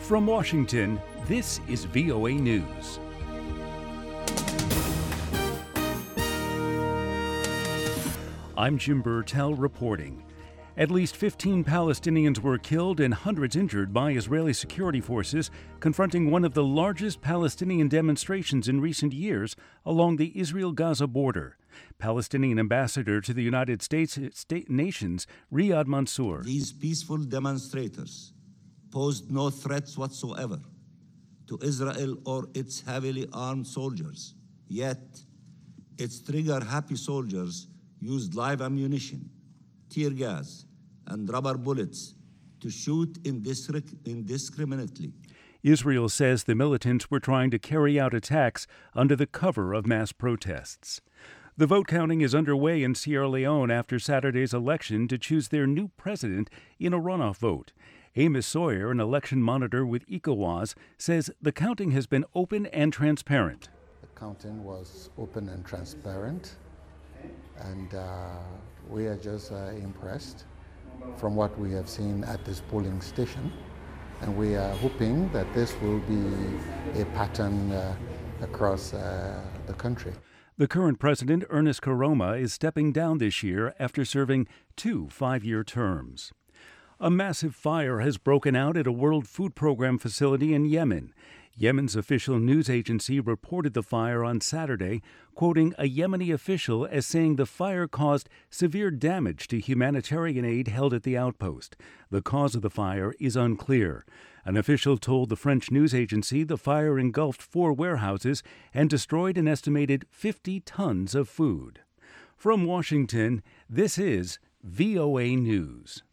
From Washington, this is VOA News. I'm Jim Burtell reporting. At least 15 Palestinians were killed and hundreds injured by Israeli security forces confronting one of the largest Palestinian demonstrations in recent years along the Israel-Gaza border. Palestinian ambassador to the United States nations, Riyad Mansour. These peaceful demonstrators posed no threats whatsoever to Israel or its heavily armed soldiers. Yet, its trigger-happy soldiers used live ammunition, tear gas, and rubber bullets to shoot indiscriminately. Israel says the militants were trying to carry out attacks under the cover of mass protests. The vote counting is underway in Sierra Leone after Saturday's election to choose their new president in a runoff vote. Amos Sawyer, an election monitor with ECOWAS, says the counting has been open and transparent. The counting was open and transparent, and we are just impressed from what we have seen at this polling station. And we are hoping that this will be a pattern across the country. The current president, Ernest Koroma, is stepping down this year after serving 2 5-year terms. A massive fire has broken out at a World Food Program facility in Yemen. Yemen's official news agency reported the fire on Saturday, quoting a Yemeni official as saying the fire caused severe damage to humanitarian aid held at the outpost. The cause of the fire is unclear. An official told the French news agency the fire engulfed 4 warehouses and destroyed an estimated 50 tons of food. From Washington, this is VOA News.